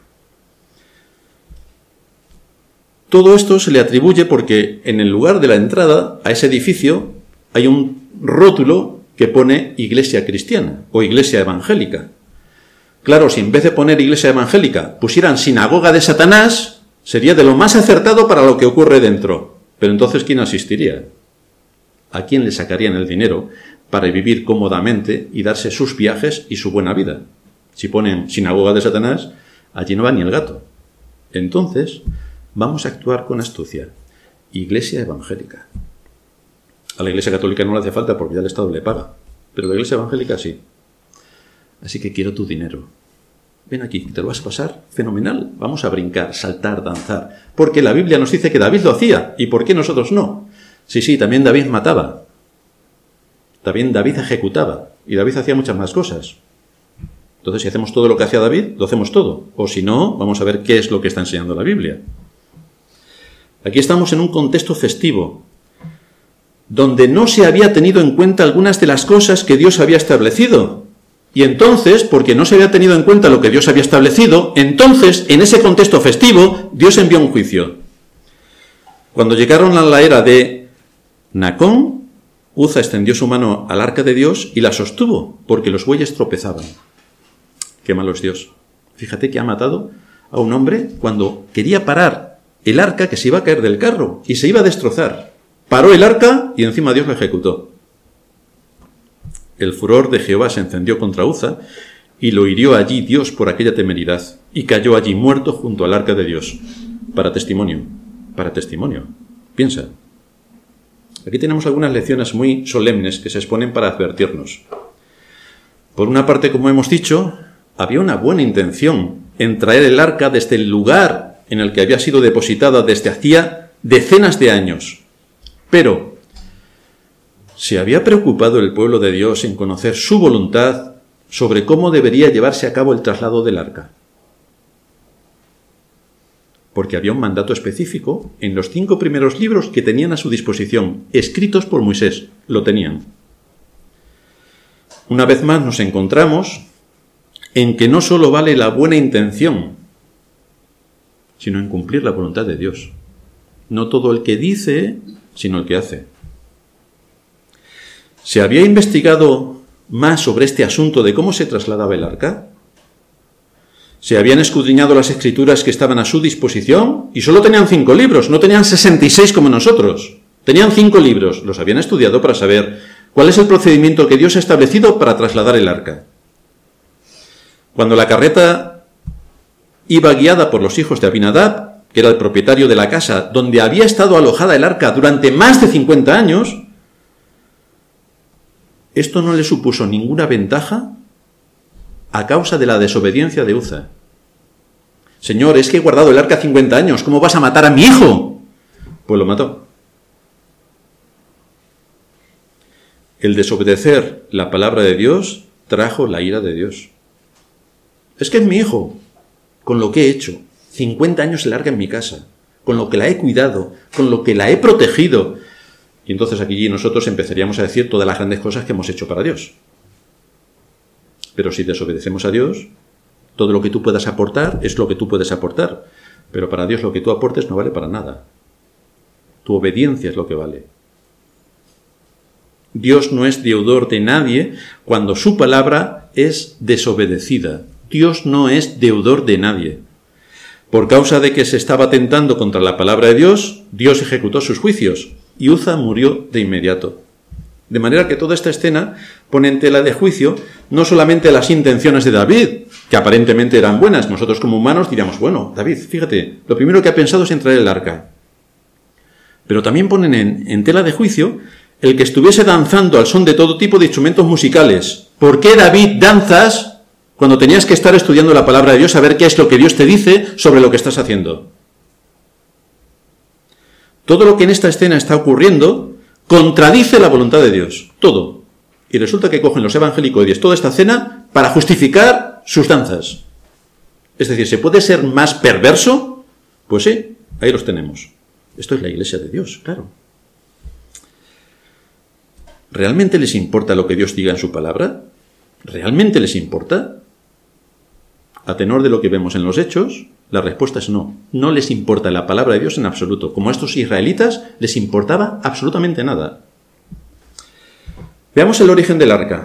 A: Todo esto se le atribuye porque en el lugar de la entrada a ese edificio hay un rótulo que pone iglesia cristiana o iglesia evangélica. Claro, si en vez de poner iglesia evangélica pusieran sinagoga de Satanás, sería de lo más acertado para lo que ocurre dentro. Pero entonces, ¿quién asistiría? ¿A quién le sacarían el dinero para vivir cómodamente y darse sus viajes y su buena vida? Si ponen sinagoga de Satanás, allí no va ni el gato. Entonces, vamos a actuar con astucia. Iglesia evangélica. A la iglesia católica no le hace falta porque ya el Estado le paga. Pero la iglesia evangélica sí. Así que quiero tu dinero. Ven aquí, te lo vas a pasar fenomenal. Vamos a brincar, saltar, danzar. Porque la Biblia nos dice que David lo hacía. ¿Y por qué nosotros no? Sí, también David mataba. También David ejecutaba. Y David hacía muchas más cosas. Entonces, si hacemos todo lo que hacía David, lo hacemos todo. O si no, vamos a ver qué es lo que está enseñando la Biblia. Aquí estamos en un contexto festivo, donde no se había tenido en cuenta algunas de las cosas que Dios había establecido. Y entonces, porque no se había tenido en cuenta lo que Dios había establecido, entonces, en ese contexto festivo, Dios envió un juicio. Cuando llegaron a la era de Nacón, Uza extendió su mano al arca de Dios y la sostuvo, porque los bueyes tropezaban. Qué malo es Dios. Fíjate que ha matado a un hombre cuando quería parar el arca que se iba a caer del carro y se iba a destrozar. Paró el arca y encima Dios lo ejecutó. El furor de Jehová se encendió contra Uza y lo hirió allí Dios por aquella temeridad, y cayó allí muerto junto al arca de Dios. Para testimonio. Piensa. Aquí tenemos algunas lecciones muy solemnes que se exponen para advertirnos. Por una parte, como hemos dicho, había una buena intención en traer el arca desde el lugar en el que había sido depositada desde hacía decenas de años. Pero, ¿se había preocupado el pueblo de Dios en conocer su voluntad sobre cómo debería llevarse a cabo el traslado del arca? Porque había un mandato específico en los 5 primeros libros que tenían a su disposición, escritos por Moisés, lo tenían. Una vez más nos encontramos en que no solo vale la buena intención, sino en cumplir la voluntad de Dios. No todo el que dice, sino el que hace. ¿Se había investigado más sobre este asunto de cómo se trasladaba el arca? ¿Se habían escudriñado las escrituras que estaban a su disposición? Y solo tenían 5 libros, no tenían 66 como nosotros. Tenían 5 libros, los habían estudiado para saber cuál es el procedimiento que Dios ha establecido para trasladar el arca. Cuando la carreta iba guiada por los hijos de Abinadab, que era el propietario de la casa donde había estado alojada el arca durante más de 50 años, esto no le supuso ninguna ventaja a causa de la desobediencia de Uza. Señor, es que he guardado el arca 50 años, ¿cómo vas a matar a mi hijo? Pues lo mató. El desobedecer la palabra de Dios trajo la ira de Dios. Es que es mi hijo, con lo que he hecho, 50 años el arca en mi casa, con lo que la he cuidado, con lo que la he protegido. Y entonces aquí nosotros empezaríamos a decir todas las grandes cosas que hemos hecho para Dios. Pero si desobedecemos a Dios, todo lo que tú puedas aportar es lo que tú puedes aportar. Pero para Dios lo que tú aportes no vale para nada. Tu obediencia es lo que vale. Dios no es deudor de nadie cuando su palabra es desobedecida. Dios no es deudor de nadie. Por causa de que se estaba atentando contra la palabra de Dios, Dios ejecutó sus juicios y Uza murió de inmediato. De manera que toda esta escena pone en tela de juicio no solamente las intenciones de David, que aparentemente eran buenas. Nosotros como humanos diríamos, bueno, David, fíjate, lo primero que ha pensado es en traer el arca. Pero también ponen en tela de juicio el que estuviese danzando al son de todo tipo de instrumentos musicales. ¿Por qué, David, danzas cuando tenías que estar estudiando la palabra de Dios, a ver qué es lo que Dios te dice sobre lo que estás haciendo? Todo lo que en esta escena está ocurriendo contradice la voluntad de Dios, todo. Y resulta que cogen los evangelicoides toda esta escena para justificar sus danzas. Es decir, ¿se puede ser más perverso? Pues sí, ahí los tenemos. Esto es la Iglesia de Dios, claro. ¿Realmente les importa lo que Dios diga en su palabra? ¿Realmente les importa? A tenor de lo que vemos en los hechos, la respuesta es no. No les importa la palabra de Dios en absoluto. Como a estos israelitas les importaba absolutamente nada. Veamos el origen del arca.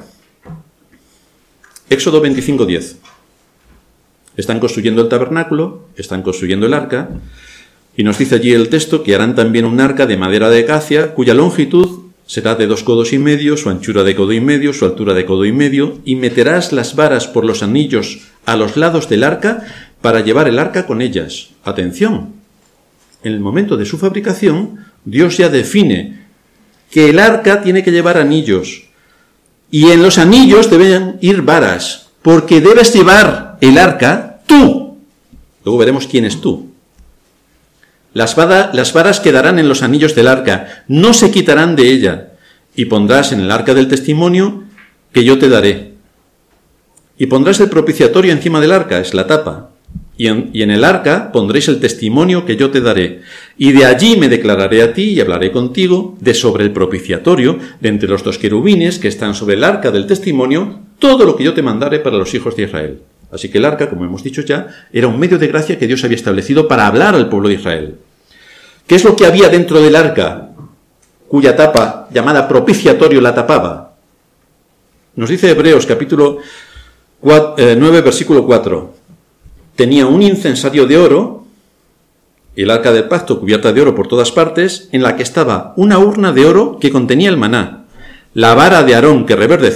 A: Éxodo 25:10. Están construyendo el tabernáculo, están construyendo el arca, y nos dice allí el texto que harán también un arca de madera de acacia, cuya longitud será de 2 codos y medio, su anchura de codo y medio, su altura de codo y medio, y meterás las varas por los anillos a los lados del arca para llevar el arca con ellas. Atención, en el momento de su fabricación, Dios ya define que el arca tiene que llevar anillos, y en los anillos deben ir varas, porque debes llevar el arca tú. Luego veremos quién es tú. Las varas quedarán en los anillos del arca, no se quitarán de ella, y pondrás en el arca del testimonio que yo te daré. Y pondrás el propiciatorio encima del arca, es la tapa, y en el arca pondréis el testimonio que yo te daré. Y de allí me declararé a ti y hablaré contigo de sobre el propiciatorio, de entre los 2 querubines que están sobre el arca del testimonio, todo lo que yo te mandaré para los hijos de Israel. Así que el arca, como hemos dicho ya, era un medio de gracia que Dios había establecido para hablar al pueblo de Israel. ¿Qué es lo que había dentro del arca, cuya tapa, llamada propiciatorio, la tapaba? Nos dice Hebreos capítulo 9, versículo 4. Tenía un incensario de oro, el arca del pacto cubierta de oro por todas partes, en la que estaba una urna de oro que contenía el maná, la vara de Aarón que reverdeció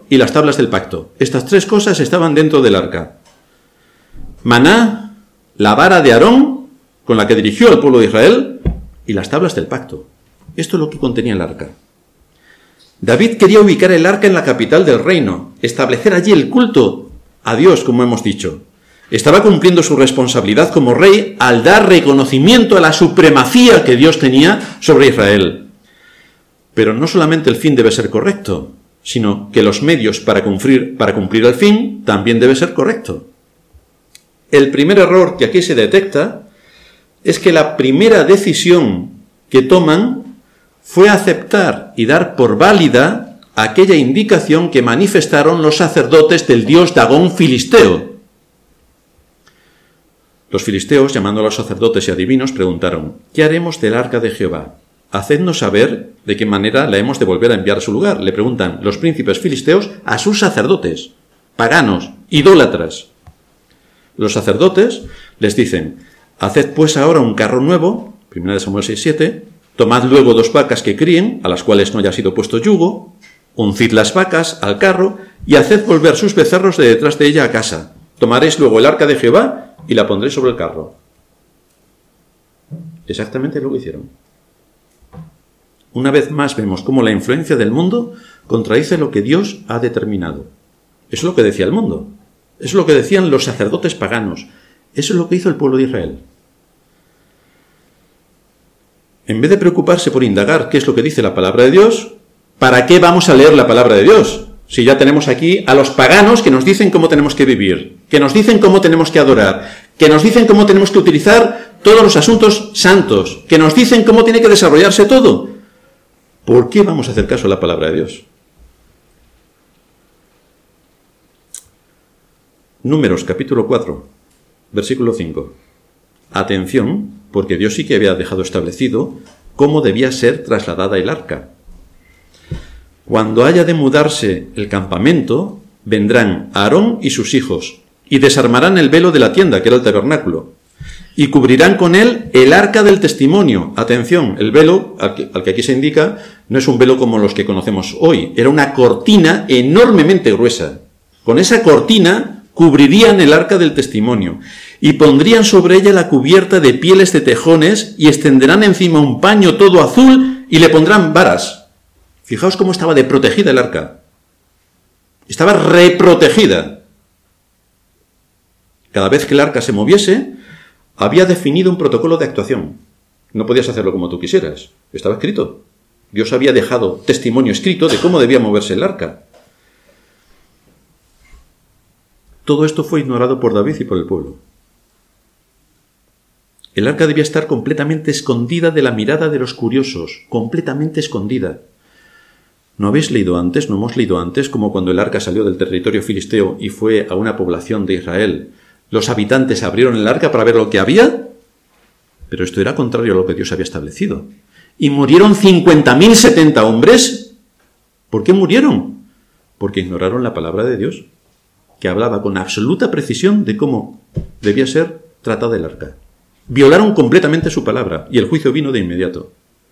A: y las tablas del pacto. Estas 3 cosas estaban dentro del arca. Maná, la vara de Aarón, con la que dirigió al pueblo de Israel, y las tablas del pacto. Esto es lo que contenía el arca. David quería ubicar el arca en la capital del reino, establecer allí el culto a Dios, como hemos dicho. Estaba cumpliendo su responsabilidad como rey al dar reconocimiento a la supremacía que Dios tenía sobre Israel. Pero no solamente el fin debe ser correcto, sino que los medios para cumplir el fin también debe ser correcto. El primer error que aquí se detecta es que la primera decisión que toman fue aceptar y dar por válida aquella indicación que manifestaron los sacerdotes del dios Dagón filisteo. Los filisteos, llamando a los sacerdotes y adivinos, preguntaron: ¿qué haremos del arca de Jehová? Hacednos saber de qué manera la hemos de volver a enviar a su lugar. Le preguntan los príncipes filisteos a sus sacerdotes, paganos, idólatras. Los sacerdotes les dicen: haced pues ahora un carro nuevo, 1 Samuel 6:7, tomad luego 2 vacas que críen, a las cuales no haya sido puesto yugo, uncid las vacas al carro y haced volver sus becerros de detrás de ella a casa. Tomaréis luego el arca de Jehová y la pondréis sobre el carro. Exactamente lo que hicieron. Una vez más vemos cómo la influencia del mundo contradice lo que Dios ha determinado. Eso es lo que decía el mundo. Eso es lo que decían los sacerdotes paganos. Eso es lo que hizo el pueblo de Israel. En vez de preocuparse por indagar qué es lo que dice la palabra de Dios, ¿para qué vamos a leer la palabra de Dios? Si ya tenemos aquí a los paganos que nos dicen cómo tenemos que vivir, que nos dicen cómo tenemos que adorar, que nos dicen cómo tenemos que utilizar todos los asuntos santos, que nos dicen cómo tiene que desarrollarse todo. ¿Por qué vamos a hacer caso a la palabra de Dios? Números capítulo 4, versículo 5. Atención, porque Dios sí que había dejado establecido cómo debía ser trasladada el arca. Cuando haya de mudarse el campamento, vendrán Aarón y sus hijos, y desarmarán el velo de la tienda, que era el tabernáculo, y cubrirán con él el arca del testimonio. Atención, el velo, al que aquí se indica, no es un velo como los que conocemos hoy, era una cortina enormemente gruesa. Con esa cortina cubrirían el arca del testimonio, y pondrían sobre ella la cubierta de pieles de tejones, y extenderán encima un paño todo azul, y le pondrán varas. Fijaos cómo estaba de protegida el arca. Estaba reprotegida. Cada vez que el arca se moviese, había definido un protocolo de actuación. No podías hacerlo como tú quisieras. Estaba escrito. Dios había dejado testimonio escrito de cómo debía moverse el arca. Todo esto fue ignorado por David y por el pueblo. El arca debía estar completamente escondida de la mirada de los curiosos, completamente escondida. ¿No habéis leído antes, no hemos leído antes, como cuando el arca salió del territorio filisteo y fue a una población de Israel, los habitantes abrieron el arca para ver lo que había? Pero esto era contrario a lo que Dios había establecido. Y murieron 50.070 hombres. ¿Por qué murieron? Porque ignoraron la palabra de Dios, que hablaba con absoluta precisión de cómo debía ser tratada el arca. Violaron completamente su palabra y el juicio vino de inmediato.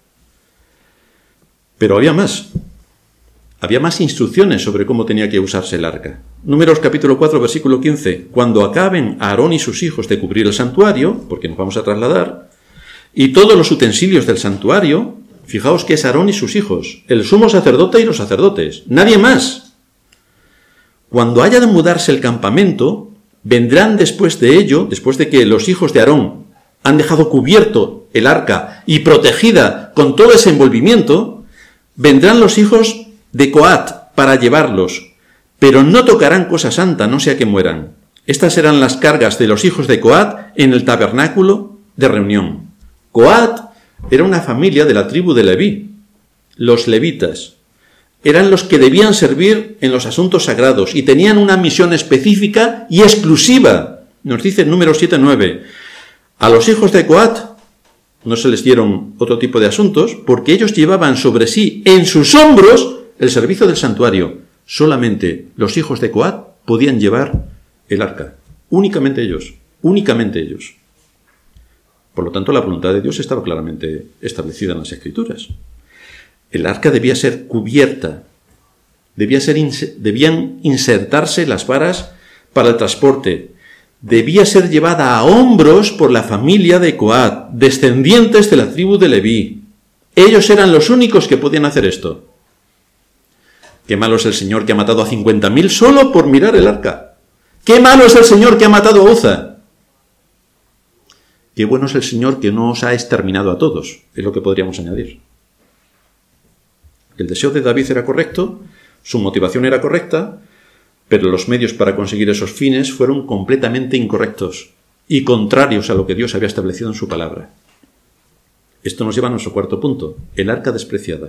A: Pero había más. Había más instrucciones sobre cómo tenía que usarse el arca. Números capítulo 4, versículo 15. Cuando acaben Aarón y sus hijos de cubrir el santuario, porque nos vamos a trasladar, y todos los utensilios del santuario, fijaos que es Aarón y sus hijos, el sumo sacerdote y los sacerdotes, nadie más. Cuando haya de mudarse el campamento, vendrán después de ello, después de que los hijos de Aarón han dejado cubierto el arca y protegida con todo ese envolvimiento, vendrán los hijos de Coat para llevarlos, pero no tocarán cosa santa, no sea que mueran. Estas serán las cargas de los hijos de Coat en el tabernáculo de reunión. Coat era una familia de la tribu de Leví. Los levitas eran los que debían servir en los asuntos sagrados y tenían una misión específica y exclusiva. Nos dice en Números 7:9. A los hijos de Coat no se les dieron otro tipo de asuntos porque ellos llevaban sobre sí, en sus hombros, el servicio del santuario. Solamente los hijos de Coat podían llevar el arca. Únicamente ellos. Únicamente ellos. Por lo tanto, la voluntad de Dios estaba claramente establecida en las Escrituras. El arca debía ser cubierta. debían insertarse las varas para el transporte. Debía ser llevada a hombros por la familia de Coat, descendientes de la tribu de Leví. Ellos eran los únicos que podían hacer esto. Qué malo es el Señor que ha matado a 50.000 solo por mirar el arca. Qué malo es el Señor que ha matado a Uza. Qué bueno es el Señor que no os ha exterminado a todos, es lo que podríamos añadir. El deseo de David era correcto, su motivación era correcta, pero los medios para conseguir esos fines fueron completamente incorrectos y contrarios a lo que Dios había establecido en su palabra. Esto nos lleva a nuestro cuarto punto, el arca despreciada.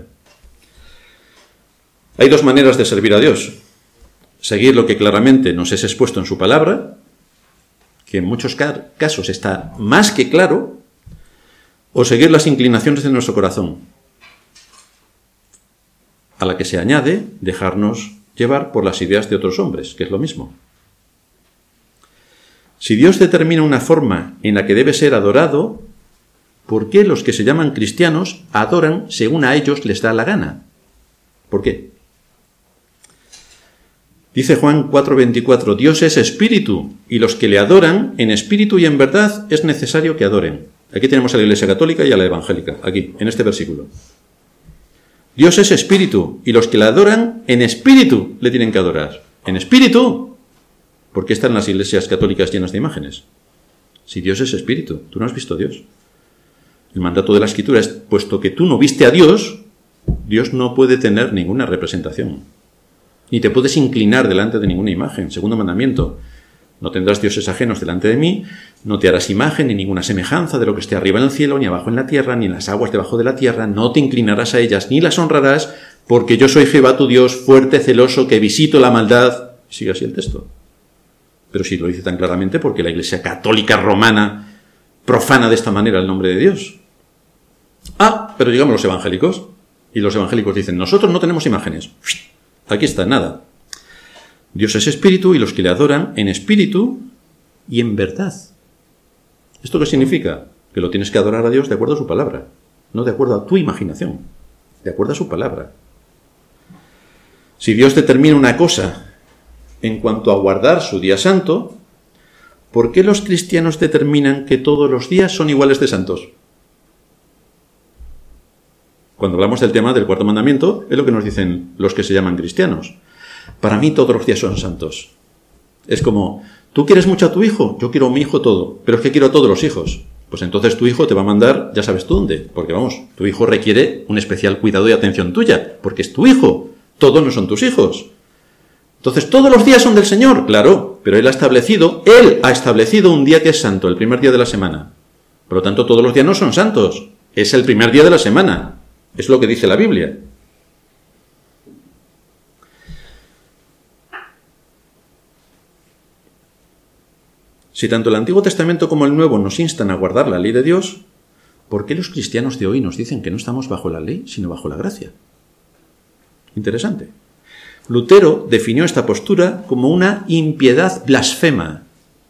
A: Hay dos maneras de servir a Dios. Seguir lo que claramente nos es expuesto en su palabra, que en muchos casos está más que claro, o seguir las inclinaciones de nuestro corazón, a la que se añade dejarnos llevar por las ideas de otros hombres, que es lo mismo. Si Dios determina una forma en la que debe ser adorado, ¿por qué los que se llaman cristianos adoran según a ellos les da la gana? ¿Por qué? Dice Juan 4:24, Dios es espíritu, y los que le adoran en espíritu y en verdad es necesario que adoren. Aquí tenemos a la Iglesia Católica y a la Evangélica, aquí, en este versículo. Dios es espíritu, y los que le adoran en espíritu le tienen que adorar. ¿En espíritu? ¿Por qué están las iglesias católicas llenas de imágenes? Si Dios es espíritu, tú no has visto a Dios. El mandato de la Escritura es, puesto que tú no viste a Dios, Dios no puede tener ninguna representación. Ni te puedes inclinar delante de ninguna imagen. Segundo mandamiento, no tendrás dioses ajenos delante de mí, no te harás imagen ni ninguna semejanza de lo que esté arriba en el cielo, ni abajo en la tierra, ni en las aguas debajo de la tierra, no te inclinarás a ellas, ni las honrarás, porque yo soy Jehová tu Dios, fuerte, celoso, que visito la maldad. Sigue así el texto. Pero si lo dice tan claramente, porque la Iglesia Católica Romana profana de esta manera el nombre de Dios. Pero llegamos los evangélicos, y los evangélicos dicen, nosotros no tenemos imágenes. Aquí está, nada. Dios es espíritu y los que le adoran en espíritu y en verdad. ¿Esto qué significa? Que lo tienes que adorar a Dios de acuerdo a su palabra, no de acuerdo a tu imaginación, de acuerdo a su palabra. Si Dios determina una cosa en cuanto a guardar su día santo, ¿por qué los cristianos determinan que todos los días son iguales de santos? Cuando hablamos del tema del cuarto mandamiento, es lo que nos dicen los que se llaman cristianos. Para mí todos los días son santos. Es como, ¿tú quieres mucho a tu hijo? Yo quiero a mi hijo todo, pero es que quiero a todos los hijos. Pues entonces tu hijo te va a mandar, ya sabes tú dónde, porque vamos, tu hijo requiere un especial cuidado y atención tuya, porque es tu hijo, todos no son tus hijos. Entonces, ¿todos los días son del Señor? Claro, pero Él ha establecido un día que es santo, el primer día de la semana. Por lo tanto, todos los días no son santos, es el primer día de la semana. Es lo que dice la Biblia. Si tanto el Antiguo Testamento como el Nuevo nos instan a guardar la ley de Dios, ¿por qué los cristianos de hoy nos dicen que no estamos bajo la ley, sino bajo la gracia? Interesante. Lutero definió esta postura como una impiedad blasfema.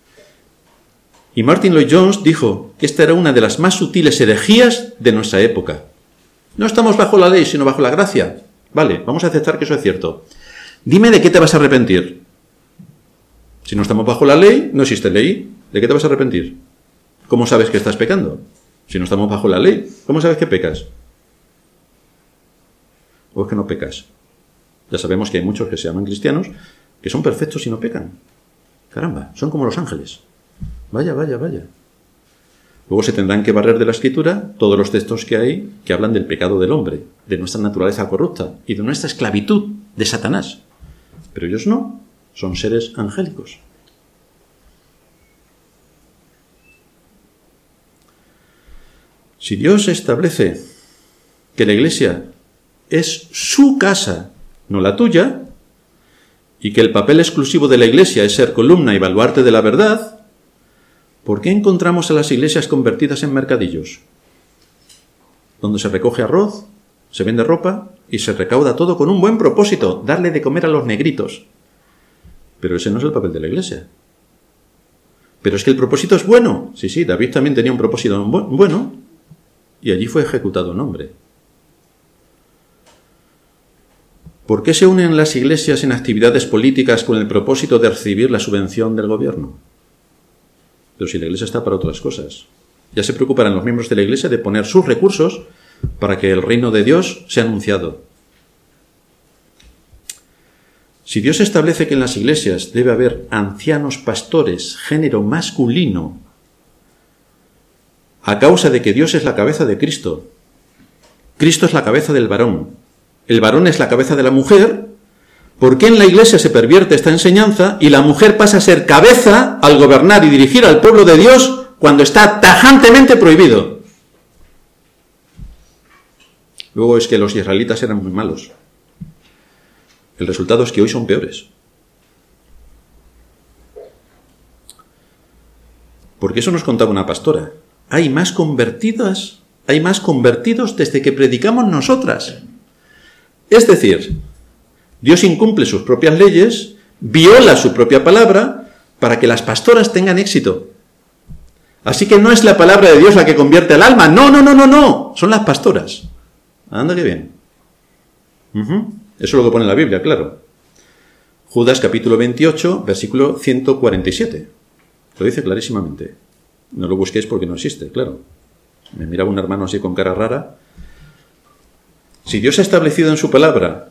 A: Y Martin Lloyd-Jones dijo que esta era una de las más sutiles herejías de nuestra época. No estamos bajo la ley, sino bajo la gracia. Vale, vamos a aceptar que eso es cierto. Dime de qué te vas a arrepentir. Si no estamos bajo la ley, no existe ley. ¿De qué te vas a arrepentir? ¿Cómo sabes que estás pecando? Si no estamos bajo la ley, ¿cómo sabes que pecas? ¿O es que no pecas? Ya sabemos que hay muchos que se llaman cristianos que son perfectos y no pecan. Caramba, son como los ángeles. Vaya, vaya, vaya. Luego se tendrán que barrer de la Escritura todos los textos que hay que hablan del pecado del hombre, de nuestra naturaleza corrupta y de nuestra esclavitud de Satanás. Pero ellos no, son seres angélicos. Si Dios establece que la Iglesia es su casa, no la tuya, y que el papel exclusivo de la Iglesia es ser columna y baluarte de la verdad, ¿por qué encontramos a las iglesias convertidas en mercadillos? Donde se recoge arroz, se vende ropa y se recauda todo con un buen propósito, darle de comer a los negritos. Pero ese no es el papel de la Iglesia. Pero es que el propósito es bueno. Sí, David también tenía un propósito bueno y allí fue ejecutado un hombre. ¿Por qué se unen las iglesias en actividades políticas con el propósito de recibir la subvención del gobierno? Pero si la iglesia está para otras cosas. Ya se preocuparán los miembros de la iglesia de poner sus recursos para que el reino de Dios sea anunciado. Si Dios establece que en las iglesias debe haber ancianos pastores, género masculino, a causa de que Dios es la cabeza de Cristo, Cristo es la cabeza del varón, el varón es la cabeza de la mujer, ¿por qué en la iglesia se pervierte esta enseñanza y la mujer pasa a ser cabeza al gobernar y dirigir al pueblo de Dios cuando está tajantemente prohibido? Luego es que los israelitas eran muy malos. El resultado es que hoy son peores. Porque eso nos contaba una pastora. Hay más convertidos desde que predicamos nosotras. Es decir, Dios incumple sus propias leyes, viola su propia palabra para que las pastoras tengan éxito. Así que no es la palabra de Dios la que convierte al alma. No. Son las pastoras. Anda que bien. Eso es lo que pone en la Biblia, claro. Judas capítulo 28, versículo 147. Lo dice clarísimamente. No lo busquéis porque no existe, claro. Me miraba un hermano así con cara rara. Si Dios ha establecido en su palabra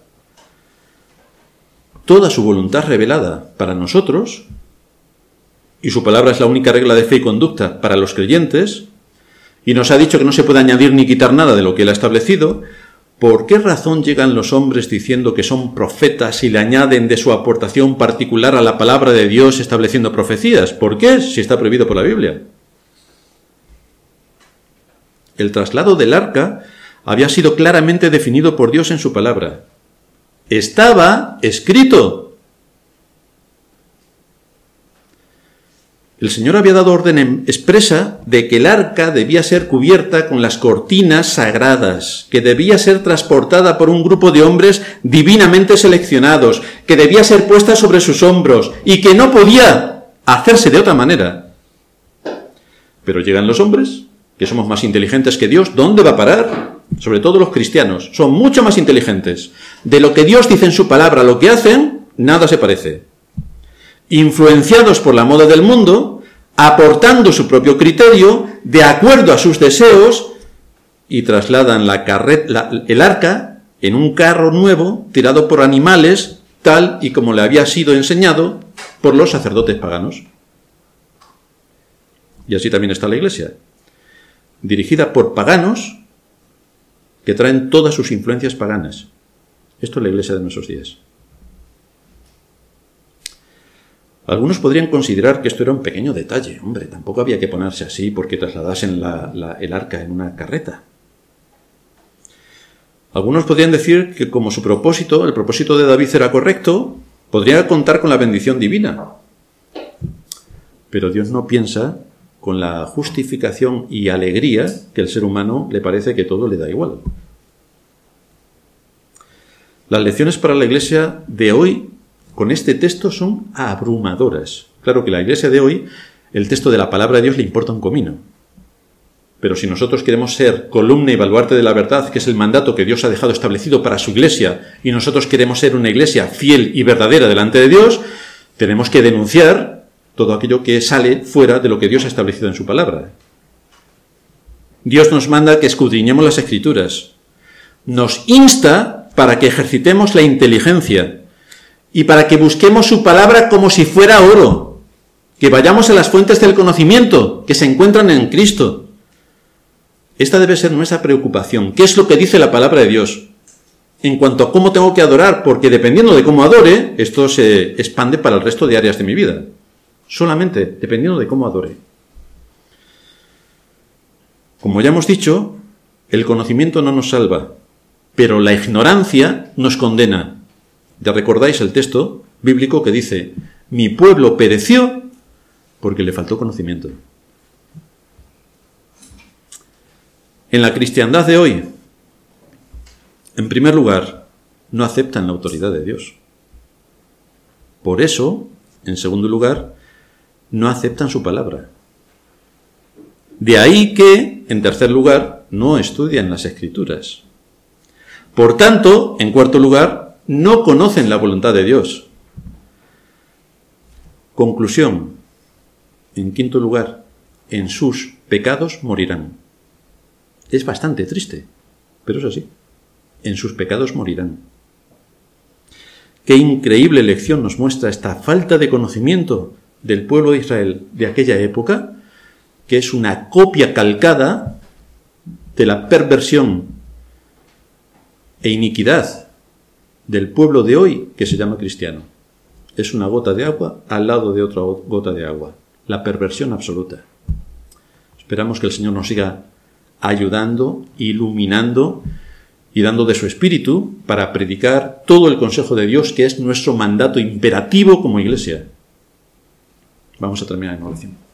A: toda su voluntad revelada para nosotros, y su palabra es la única regla de fe y conducta para los creyentes, y nos ha dicho que no se puede añadir ni quitar nada de lo que Él ha establecido, ¿por qué razón llegan los hombres diciendo que son profetas y le añaden de su aportación particular a la palabra de Dios estableciendo profecías? ¿Por qué? Si está prohibido por la Biblia. El traslado del arca había sido claramente definido por Dios en su palabra. Estaba escrito. El Señor había dado orden expresa de que el arca debía ser cubierta con las cortinas sagradas, que debía ser transportada por un grupo de hombres divinamente seleccionados, que debía ser puesta sobre sus hombros y que no podía hacerse de otra manera. Pero llegan los hombres, que somos más inteligentes que Dios. ¿Dónde va a parar? Sobre todo los cristianos, son mucho más inteligentes. De lo que Dios dice en su palabra, lo que hacen, nada se parece. Influenciados por la moda del mundo, aportando su propio criterio, de acuerdo a sus deseos, y trasladan el arca en un carro nuevo, tirado por animales, tal y como le había sido enseñado por los sacerdotes paganos. Y así también está la iglesia, dirigida por paganos que traen todas sus influencias paganas. Esto es la iglesia de nuestros días. Algunos podrían considerar que esto era un pequeño detalle. Hombre, tampoco había que ponerse así porque trasladasen el arca en una carreta. Algunos podrían decir que como el propósito de David era correcto, podría contar con la bendición divina. Pero Dios no piensa con la justificación y alegría que el ser humano le parece que todo le da igual. Las lecciones para la iglesia de hoy con este texto son abrumadoras. Claro que la iglesia de hoy, el texto de la palabra de Dios le importa un comino. Pero si nosotros queremos ser columna y baluarte de la verdad, que es el mandato que Dios ha dejado establecido para su iglesia, y nosotros queremos ser una iglesia fiel y verdadera delante de Dios, tenemos que denunciar todo aquello que sale fuera de lo que Dios ha establecido en su palabra. Dios nos manda que escudriñemos las Escrituras. Nos insta para que ejercitemos la inteligencia y para que busquemos su palabra como si fuera oro, que vayamos a las fuentes del conocimiento que se encuentran en Cristo. Esta debe ser nuestra preocupación. ¿Qué es lo que dice la palabra de Dios? En cuanto a cómo tengo que adorar, porque dependiendo de cómo adore, esto se expande para el resto de áreas de mi vida. Solamente dependiendo de cómo adore. Como ya hemos dicho, el conocimiento no nos salva, pero la ignorancia nos condena. Ya recordáis el texto bíblico que dice: mi pueblo pereció porque le faltó conocimiento. En la cristiandad de hoy, en primer lugar, no aceptan la autoridad de Dios. Por eso, en segundo lugar, no aceptan su palabra. De ahí que, en tercer lugar, no estudian las Escrituras. Por tanto, en cuarto lugar, no conocen la voluntad de Dios. Conclusión. En quinto lugar, en sus pecados morirán. Es bastante triste, pero es así. En sus pecados morirán. Qué increíble lección nos muestra esta falta de conocimiento del pueblo de Israel de aquella época, que es una copia calcada de la perversión e iniquidad del pueblo de hoy que se llama cristiano. Es una gota de agua al lado de otra gota de agua. La perversión absoluta. Esperamos que el Señor nos siga ayudando, iluminando y dando de su espíritu para predicar todo el consejo de Dios, que es nuestro mandato imperativo como iglesia. Vamos a terminar en oración.